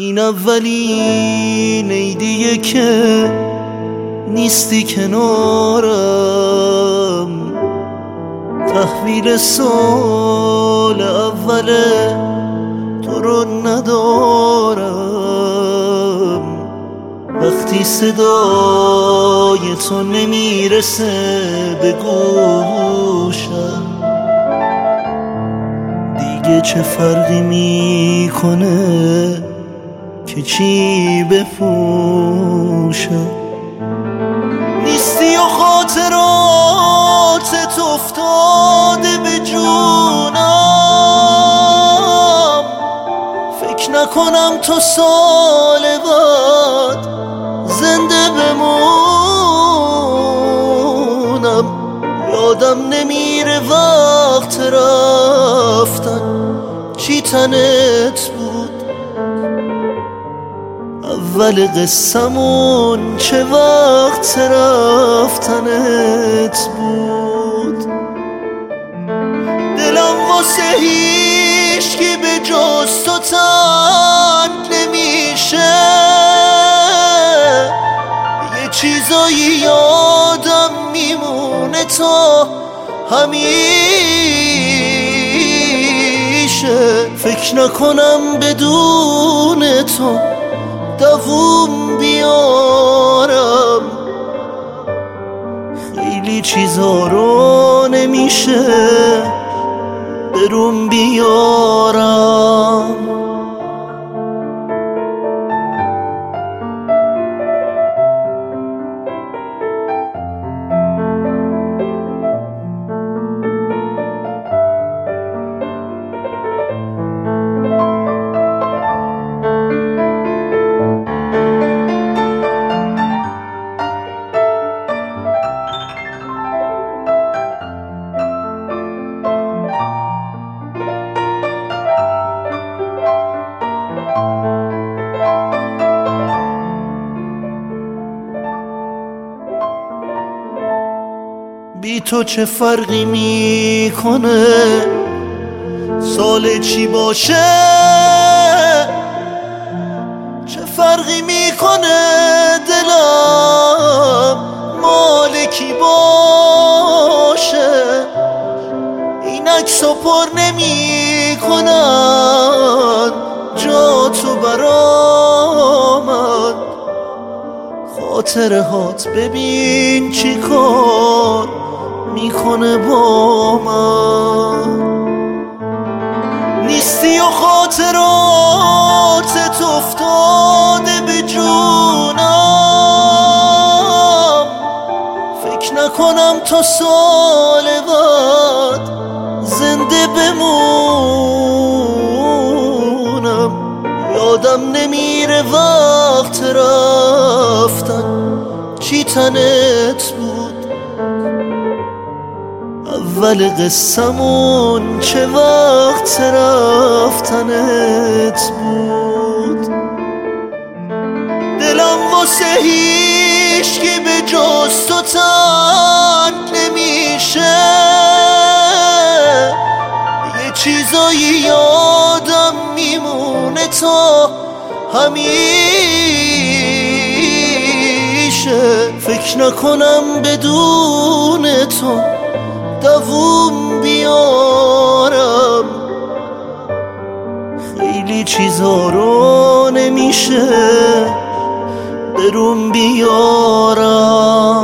این اولین عیدیه که نیستی کنارم، تحویل سال اوله تو رو ندارم. وقتی صدای تو نمیرسه به گوشم، دیگه چه فرقی میکنه که چی بپوشم. نیستی و خاطراتت افتاده به جونم، فکر نکنم تا سال بعد زنده بمونم. یادم نمیره وقت رفتن چی تنت بود، اول قصمون چه وقت رفتنت بود. دلم واسه هیچکی به جز تو تنگ نمیشه، یه چیزایی یادم میمونه تا همیشه. فکر نکنم بدون تو دووم بیارم، خیلی چیزا رو نمیشه برون بیارم. بی تو چه فرقی میکنه سال چی باشه، چه فرقی میکنه دلم مال کی باشه. این عکسا پر نمیکنن جا تو برامن، خاطره هات ببین چی کار میکنه با من. نیستی و خاطراتت افتاده به جونم، فکر نکنم تا سال بعد زنده بمونم. یادم نمیره وقت رفتن چی تنت بود، اول قصمون چه وقت رفتنت بود. دلم واسه هیچکی به جز تو تنگ نمیشه، یه چیزایی یادم میمونه تا همیشه. فکر نکنم بدون تو دووم بیارم، خیلی چیزا رو نمیشه برون بیارم.